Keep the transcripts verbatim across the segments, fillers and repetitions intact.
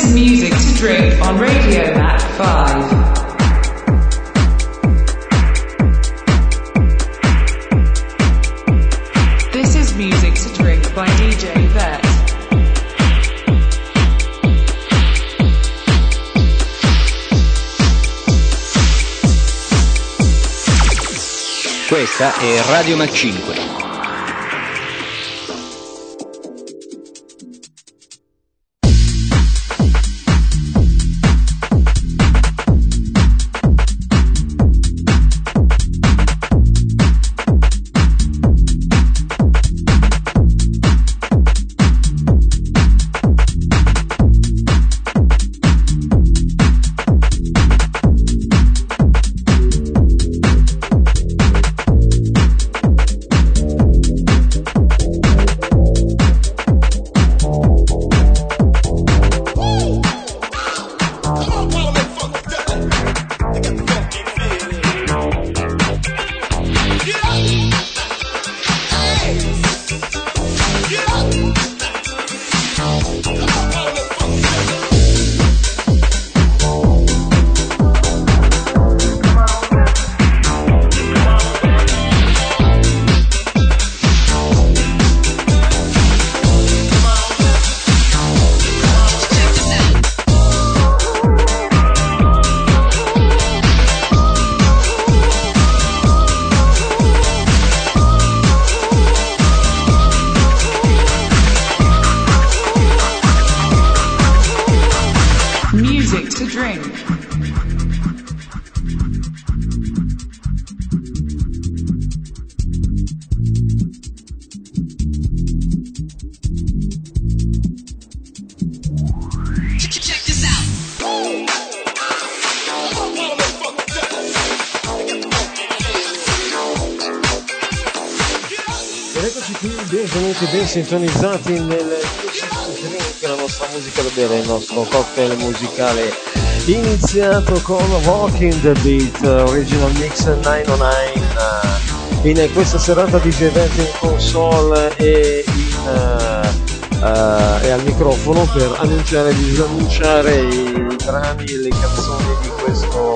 is Music to Drink on Radio Mac five. This is Music to Drink by D J Vet. Questa è Radio Mac cinque. Sintonizzati nel Drink, la nostra musica da bere, il nostro cocktail musicale iniziato con Walking the Beat Original Mix novecentonovantanove in questa serata di D J Vet in console e, in, uh, uh, e al microfono per annunciare e disannunciare i brani e le canzoni di questo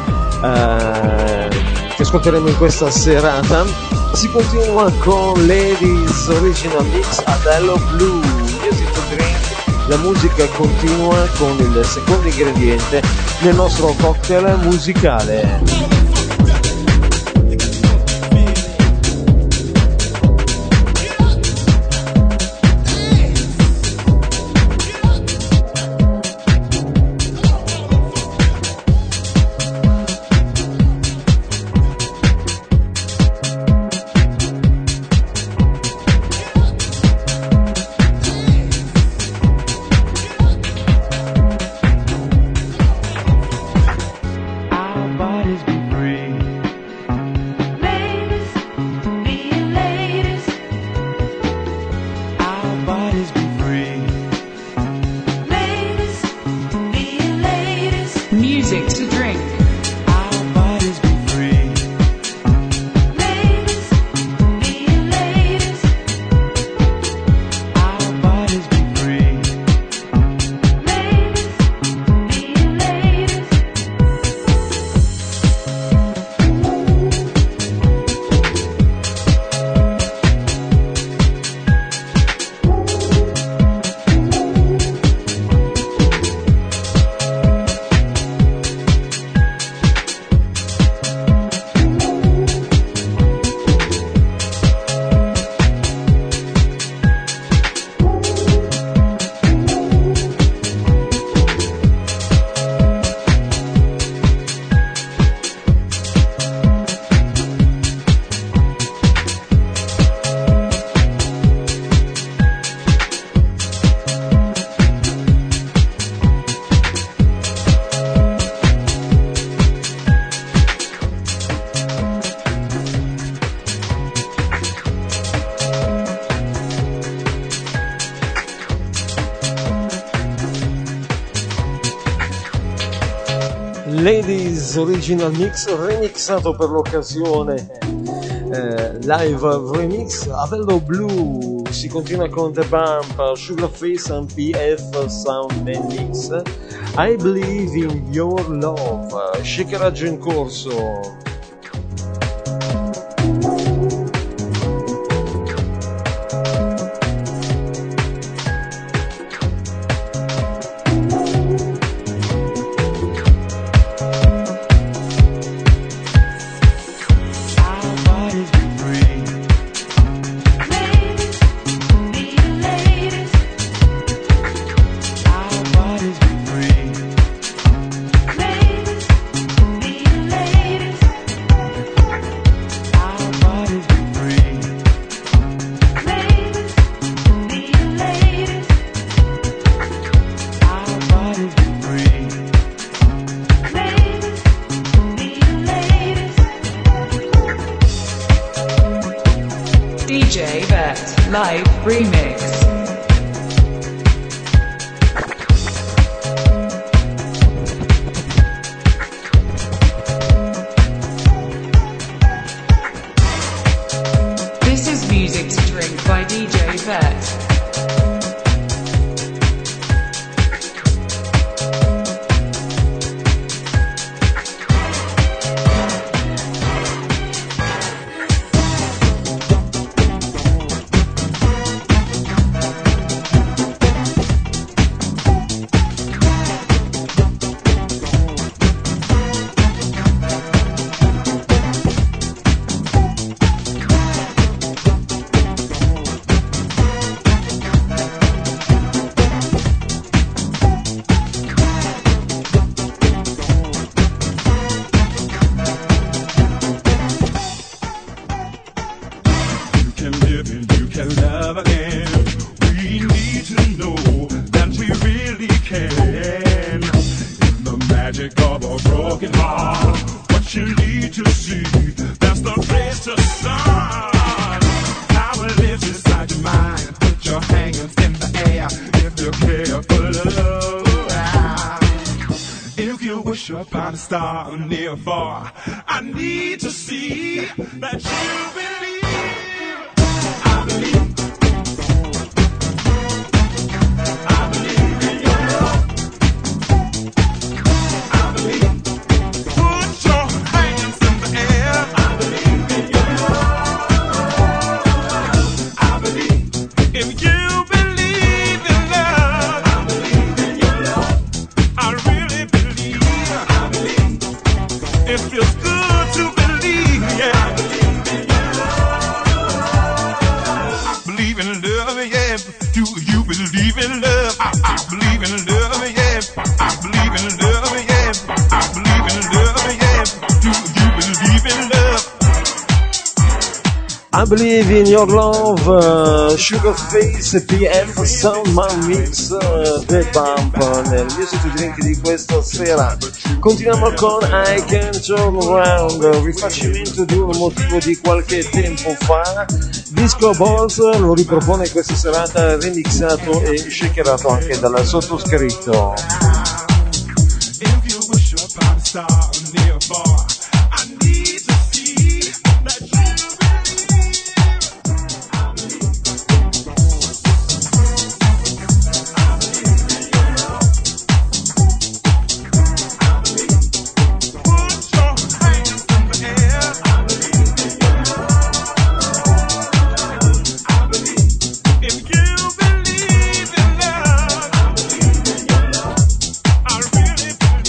uh, che ascolteremo in questa serata. Si continua con Ladies Original Mix Adello Blue Music to Drink. La musica continua con il secondo ingrediente nel nostro cocktail musicale. Ladies Original Mix remixato per l'occasione, eh, live remix Avello Blue si continua con The Bump, Sugarface and P F Sound and Mix, I Believe in Your Love, shakeraggio in corso. Live remix. This is Music to Drink by D J Vet. Star near far, I need to see that you believe. I believe. I believe in your love. I believe. Put your hands in the air. I believe in your love. I believe. If you believe in love, I believe in your love. I really believe. It feels good to believe, yeah. I believe in love. I believe in love, yeah. Do you believe in love? I, I believe in love, yeah. I believe in love, yeah. I believe in love, yeah. Do you believe in love? I Believe in Your Love, uh, Sugarface, P F Soundman Mix, uh, The Bump nel Music to Drink di questa sera. Continuiamo con I Can Turn Around, rifacimento di un motivo di qualche tempo fa. Disco Balls lo ripropone questa serata, remixato e shakerato anche dal sottoscritto. If you wish upon a star near far, I need to see that you believe.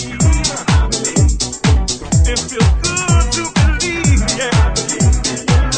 It feels good to believe, yeah.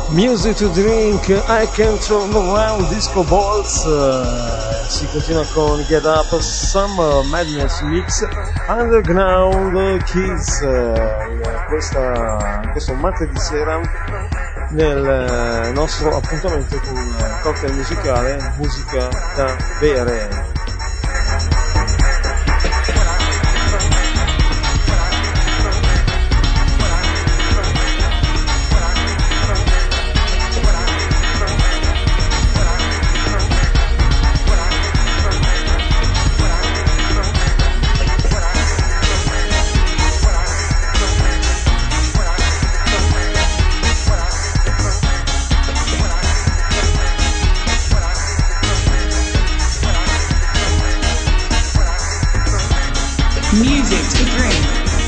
Music to Drink, I Can Turn Around, Disco Balls, uh, si continua con Get Up, Summer Madness Mix, Underground Kids, uh, questa, questo martedì sera nel nostro appuntamento con un cocktail musicale, musica da bere. Music to drink.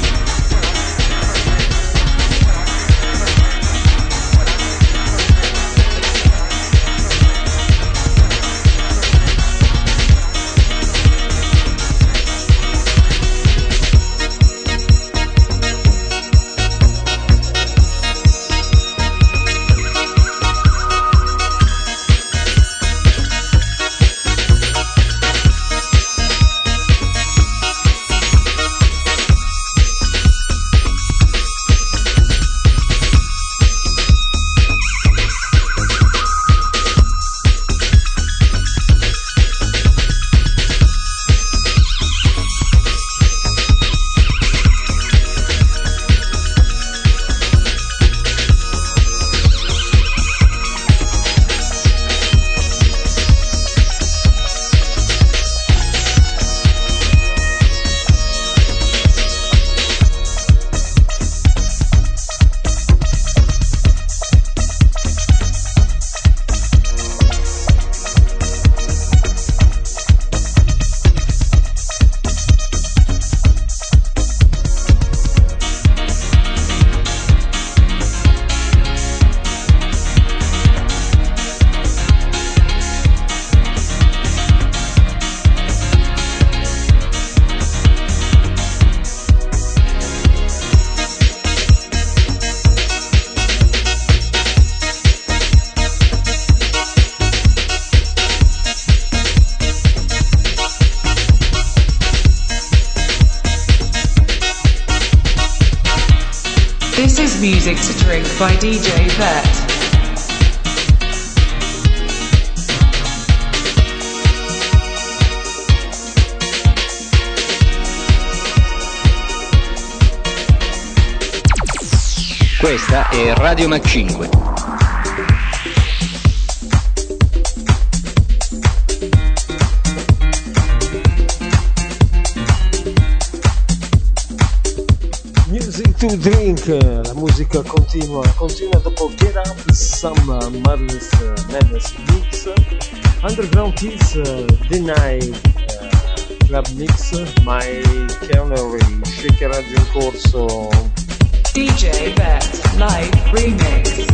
This is Music to Drink by D J Vet. Questa è Radio Mac cinque. Music to Drink, la musica continua, continua dopo Get Up, Summer Madness, Madness Mix, Underground Kids, The Night, uh, Club Mix, My Canary, Shaker Radio in corso. D J Vet Live Remix.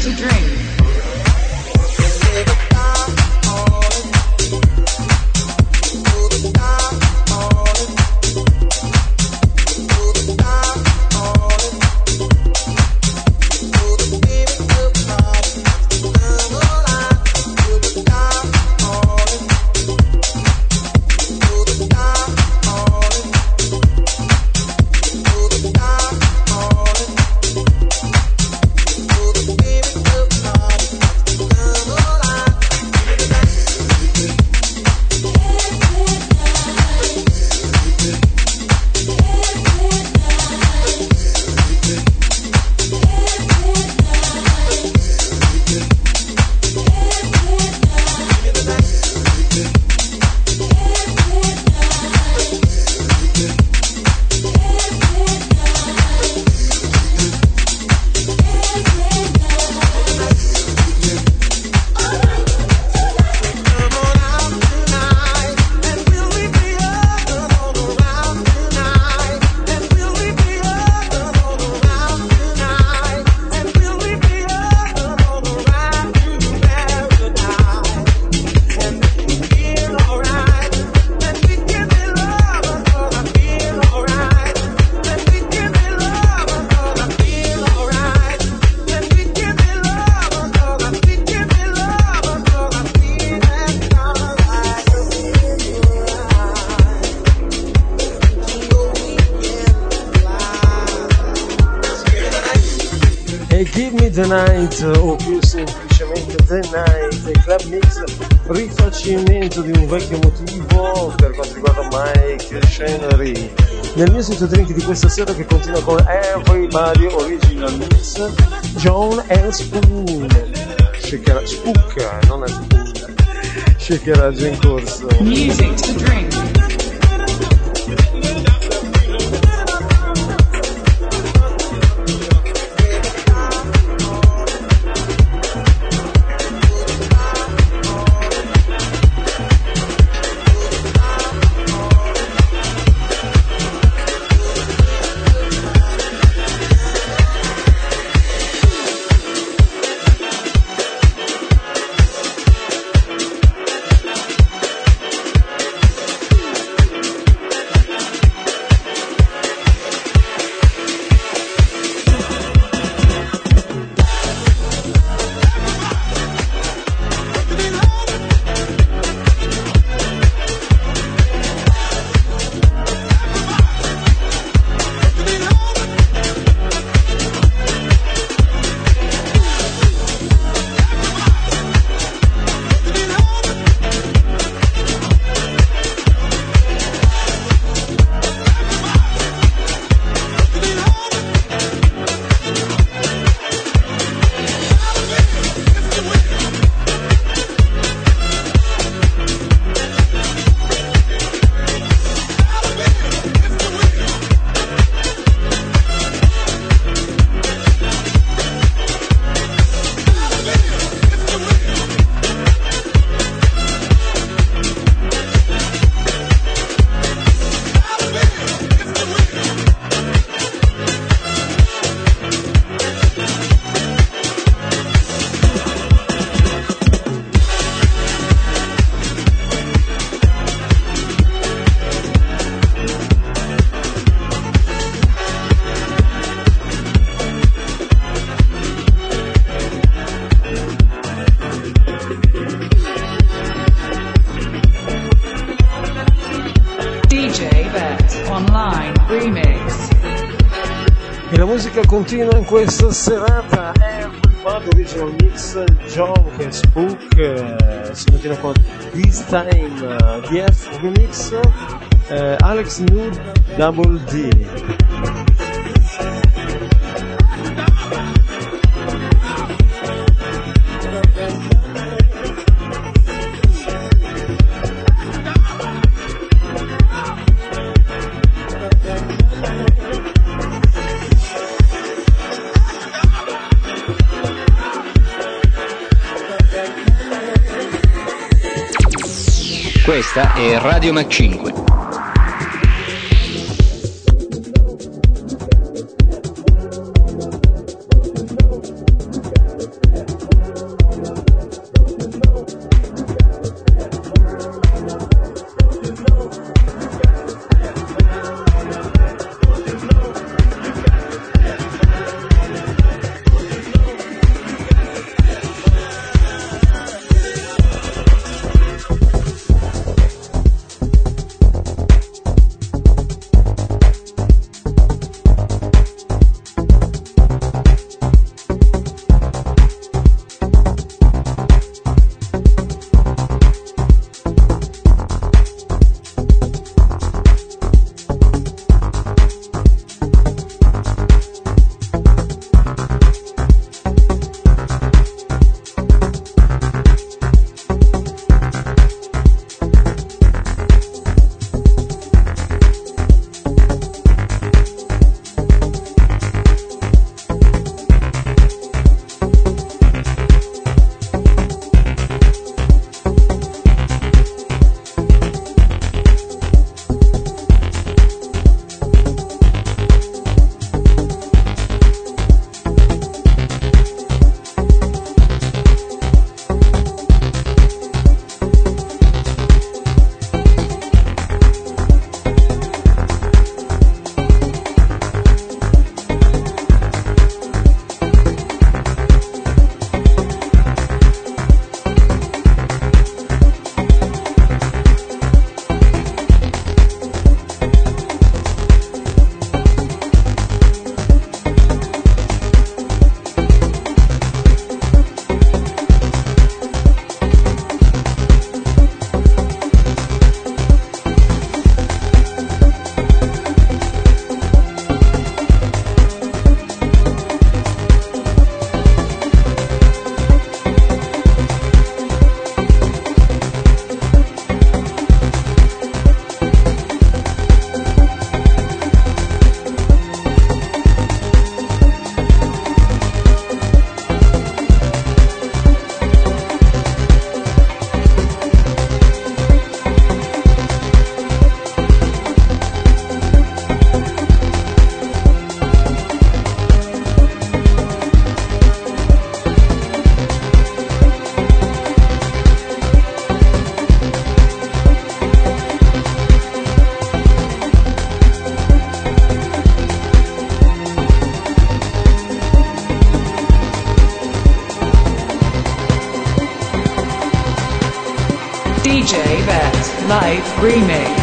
to drink. The Night o più semplicemente The Night, Club Mix, rifacimento di un vecchio motivo per quanto riguarda Mike Scenery. Nel Music to Drink di questa sera che continua con Everybody Original Mix, John and Spoon, shakerà, Spook, non è Spoon, shakeraggio in corso. Music to Drink. Continua in questa serata Everybody Original Mix, John e Spook, eh, si continua con This Time, uh, D F Remix, eh, Alex Nude Double D. Questa è Radio Mac cinque. D J Vet Live Remix.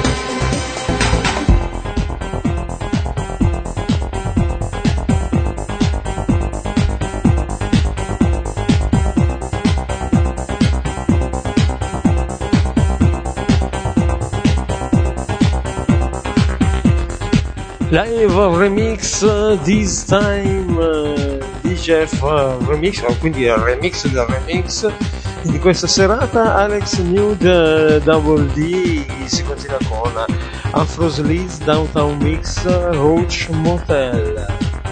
Live remix this time uh, D J F uh, remix, quindi il remix del remix di questa serata. Alex Nude uh, Double D, si continua con Afro's Liz Downtown Mix Roach Motel.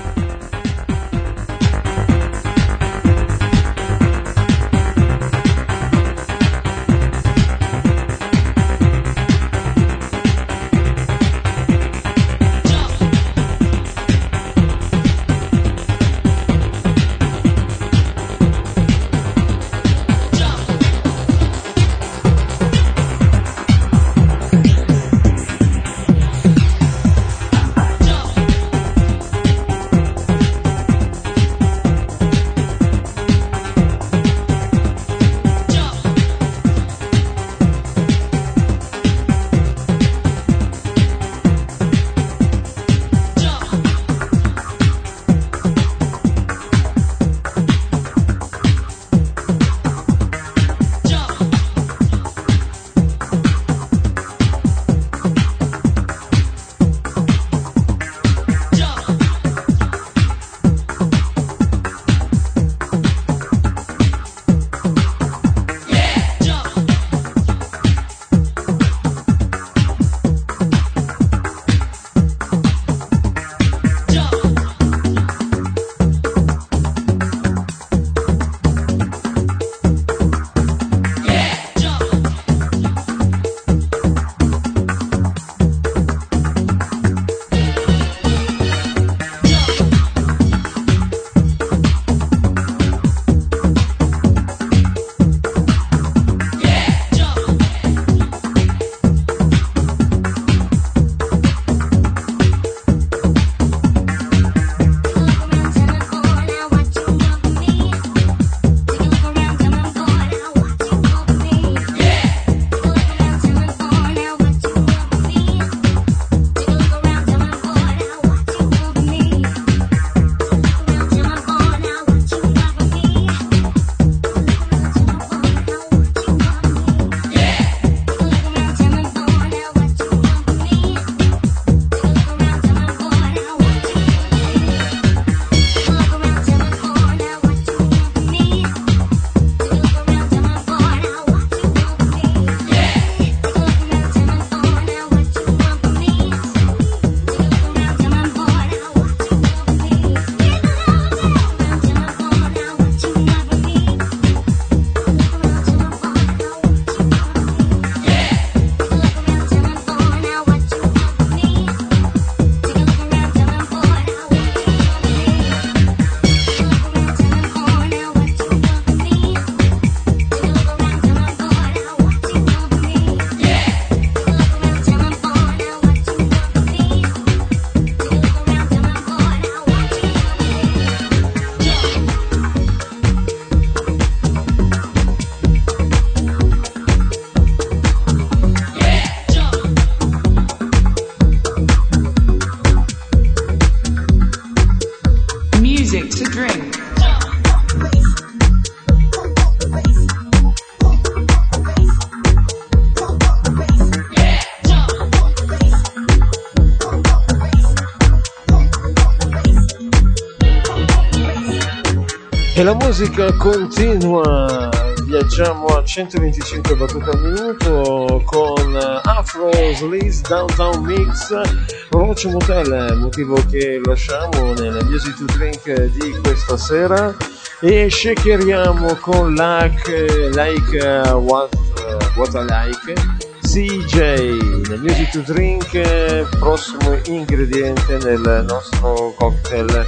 E la musica continua, viaggiamo a centoventicinque battute al minuto con Afro's Liz Downtown Mix Roach Motel, motivo che lasciamo nella Music to Drink di questa sera, e shakeriamo con like, like uh, what, uh, what I Like C J, nel Music to Drink, prossimo ingrediente nel nostro cocktail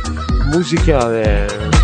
musicale.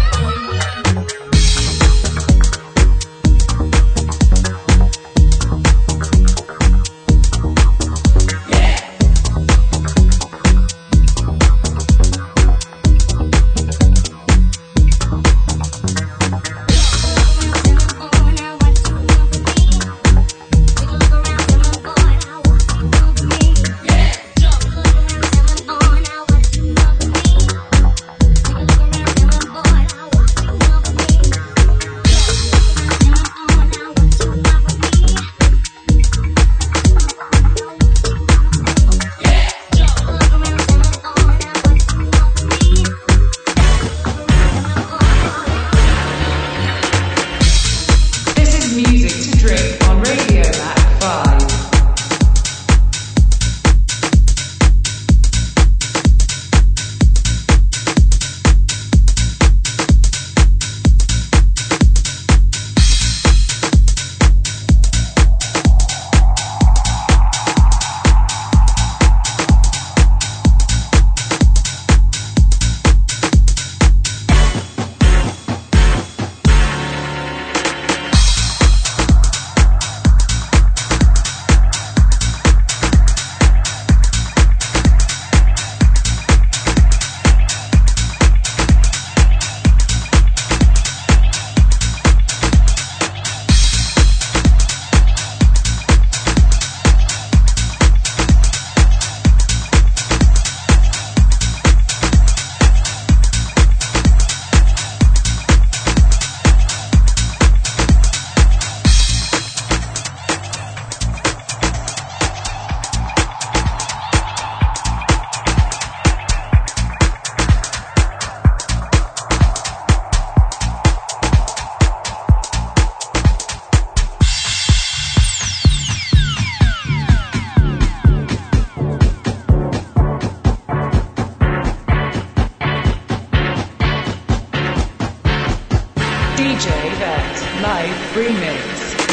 Live Remix.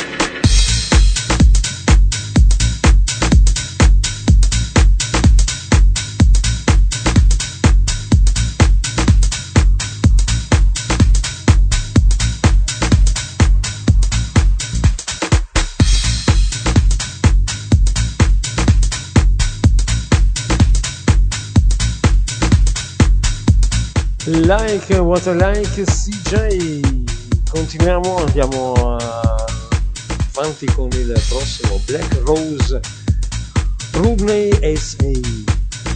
Like what I like C J. Continuiamo, andiamo avanti con il prossimo Black Rose Rodney S A.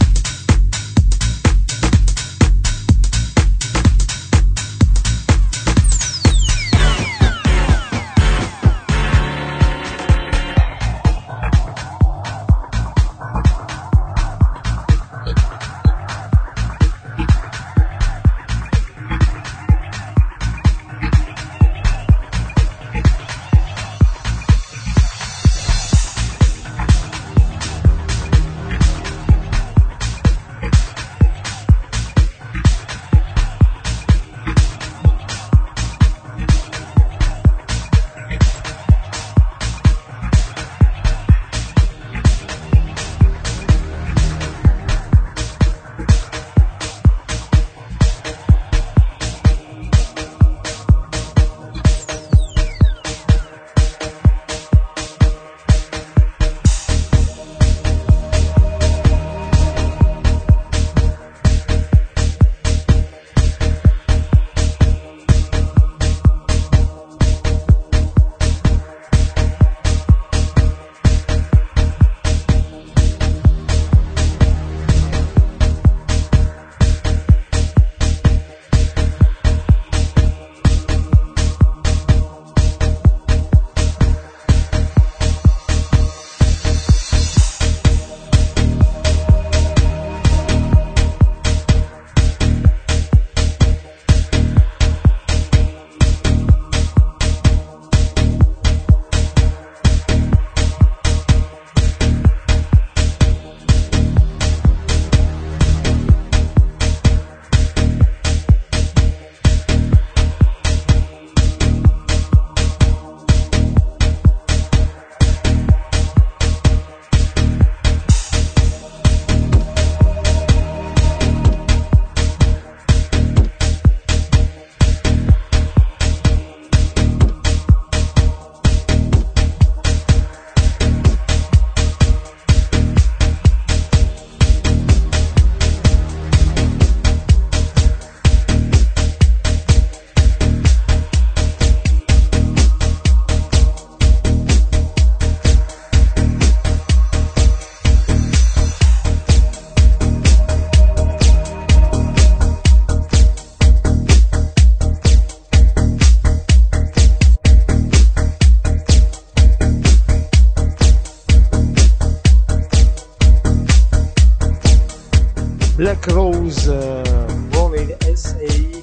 Black Rose, uh, Rolling S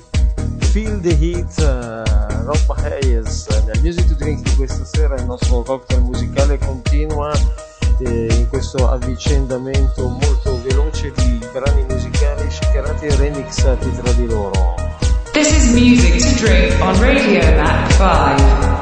A, Feel the Heat, uh, Rob Hayes. Nel Music to Drink di questa sera il nostro cocktail musicale continua eh, in questo avvicendamento molto veloce di brani musicali shakerati e remixati tra di loro. This is Music to Drink on Radio Mac five.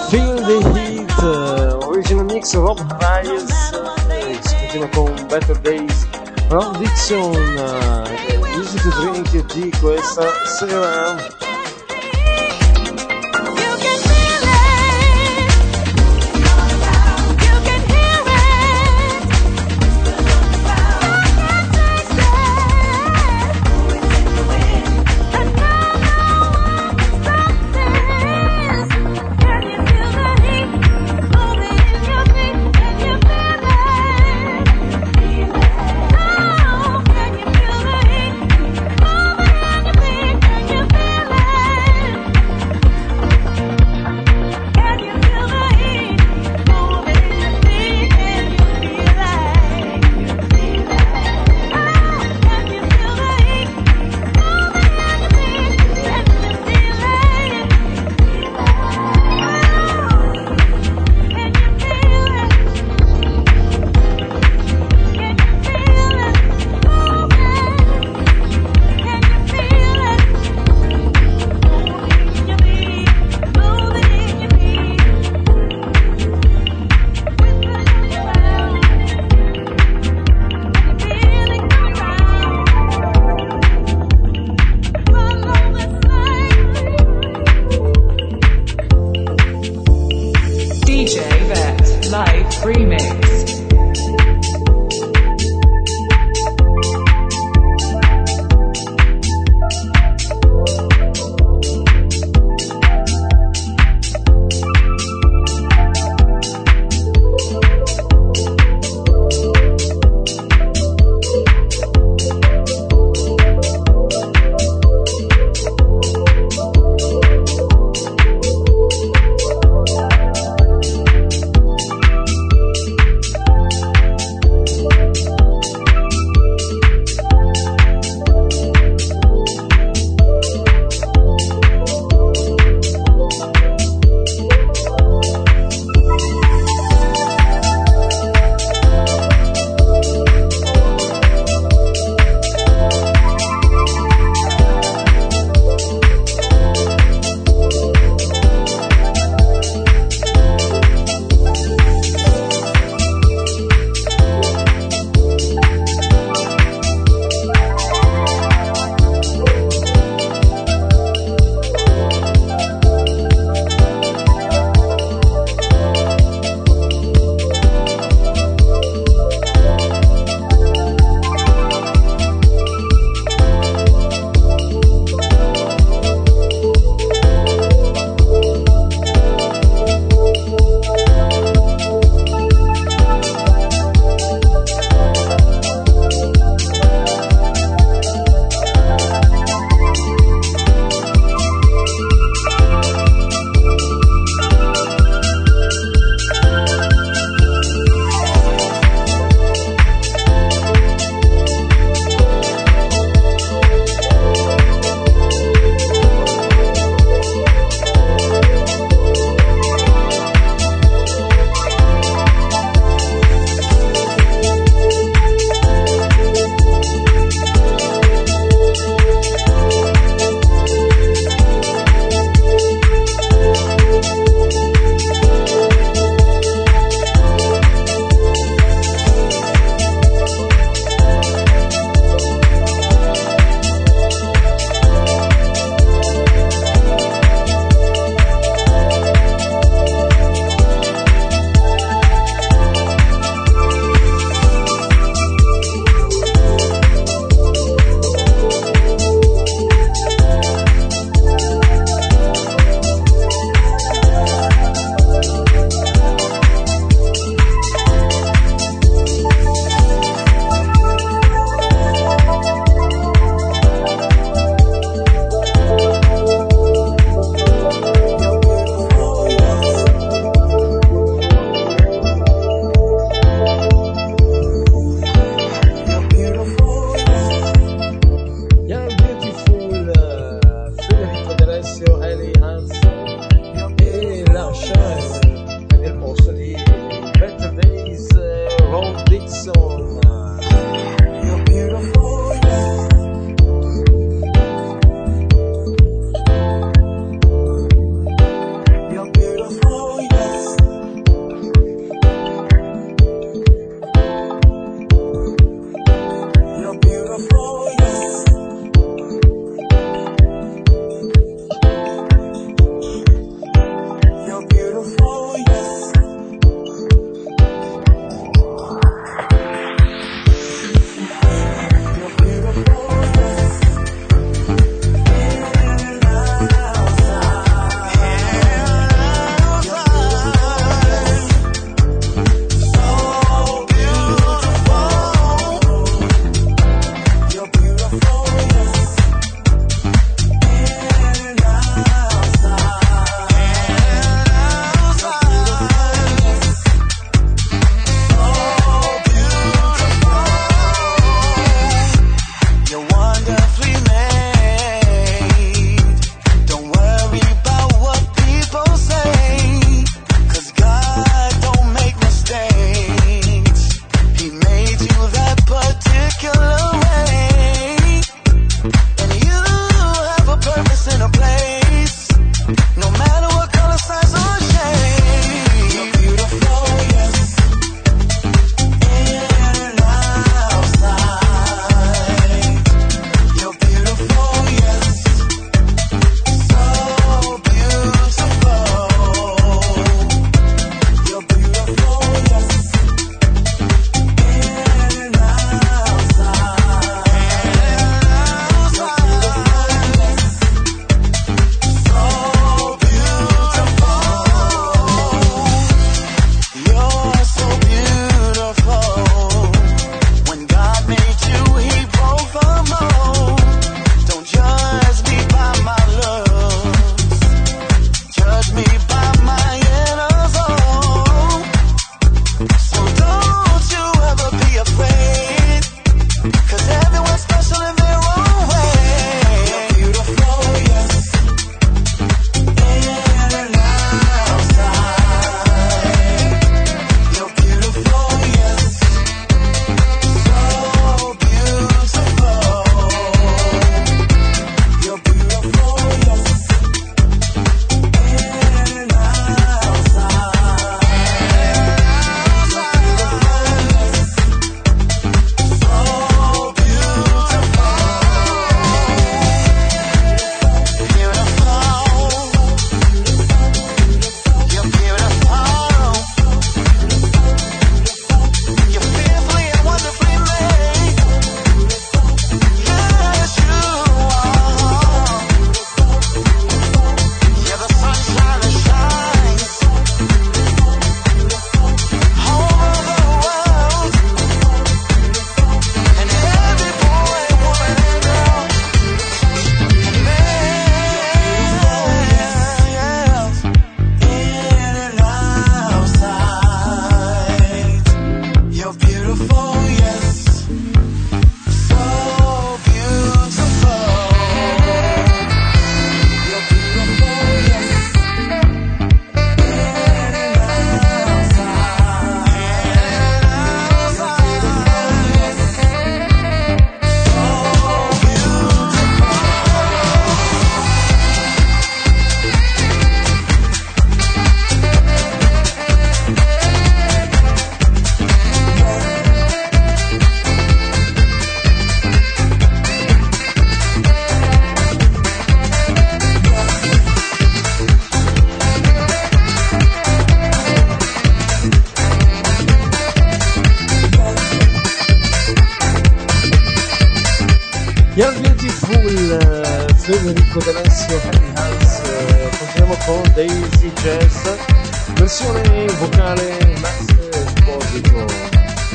Feel the Heat, uh, original mix Rob Rice, uh, si continua con Better Days, Ron Dixon, uh, Easy to Drink di questa sera. Can you feel it? Young Beautiful, uh, Federico D'Alessio, Happy House. Uh, continuiamo con Daisy Jazz, versione vocale Max Esposito.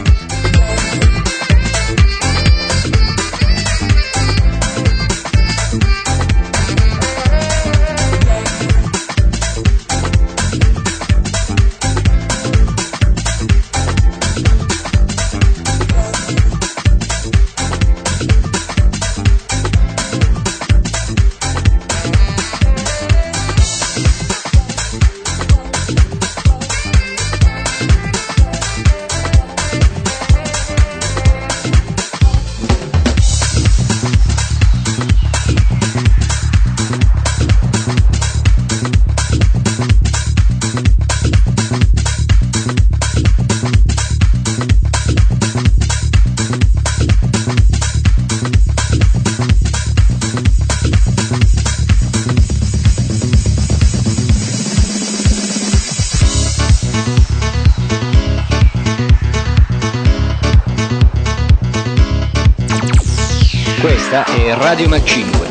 Questa è Radio Mac cinque.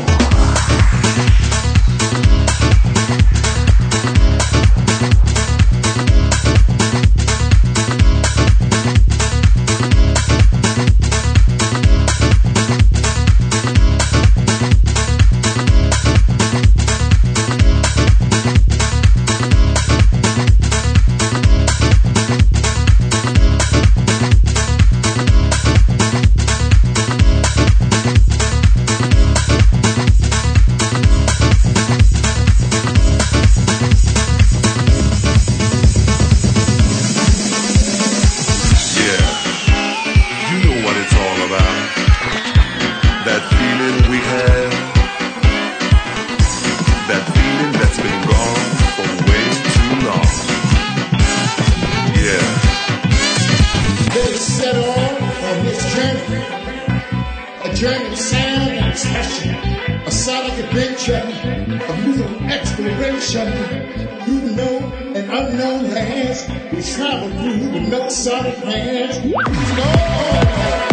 sonic adventure, a musical exploration through the known and unknown lands. We travel through with no sonic hands. No!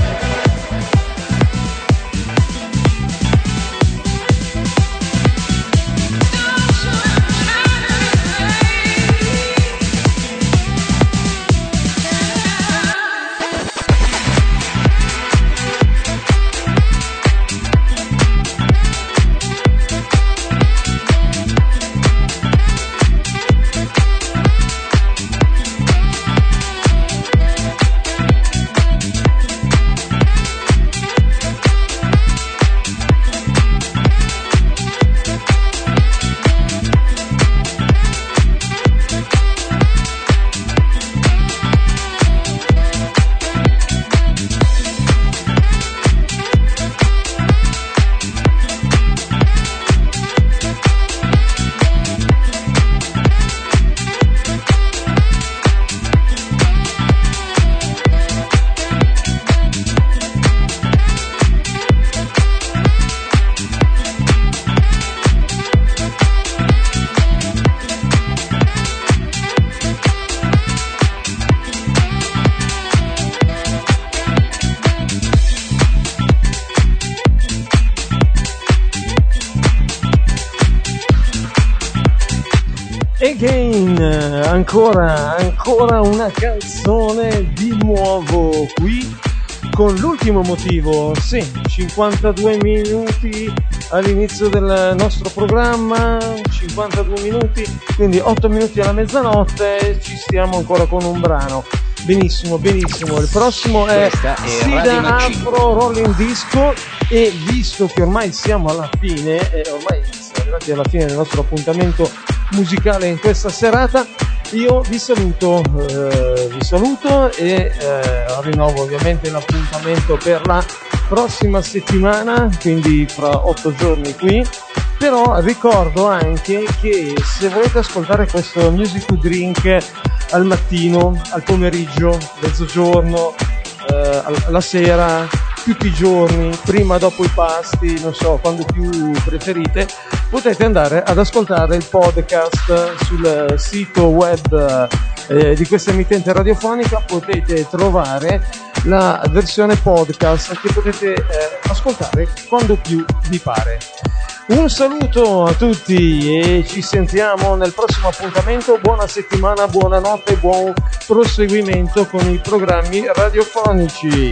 Again, ancora, ancora una canzone di nuovo qui con l'ultimo motivo, sì, cinquantadue minuti all'inizio del nostro programma, cinquantadue minuti, quindi otto minuti alla mezzanotte, ci stiamo ancora con un brano. Benissimo, benissimo, il prossimo è, è Sida Afro Rolling Disco e visto che ormai siamo alla fine, e ormai siamo arrivati alla fine del nostro appuntamento musicale in questa serata, io vi saluto, eh, vi saluto e eh, rinnovo ovviamente l'appuntamento per la prossima settimana, quindi fra otto giorni qui. Però ricordo anche che se volete ascoltare questo Music to Drink al mattino, al pomeriggio, mezzogiorno, eh, alla sera, tutti i giorni, prima, dopo i pasti, non so, quando più preferite, potete andare ad ascoltare il podcast sul sito web eh, di questa emittente radiofonica. Potete trovare la versione podcast che potete eh, ascoltare quando più vi pare. Un saluto a tutti e ci sentiamo nel prossimo appuntamento. Buona settimana, buonanotte e buon proseguimento con i programmi radiofonici.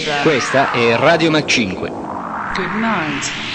Fever. Questa è Radio Mac cinque. Good night.